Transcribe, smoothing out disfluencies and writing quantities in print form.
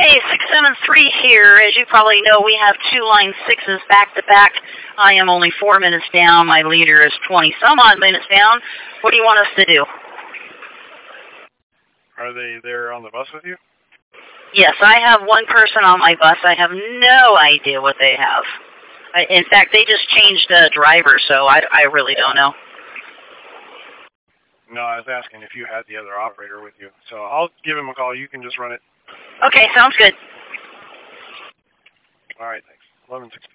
Hey, 673 here. As you probably know, we have 2 line 6s back to back. I am only 4 minutes down. My leader is 20-some-odd minutes down. What do you want us to do? Are they there on the bus with you? Yes, I have one person on my bus. I have no idea what they have. In fact, they just changed the driver, so I really don't know. No, I was asking if you had the other operator with you. So I'll give him a call. You can just run it. Okay, sounds good. All right, thanks. 11:16.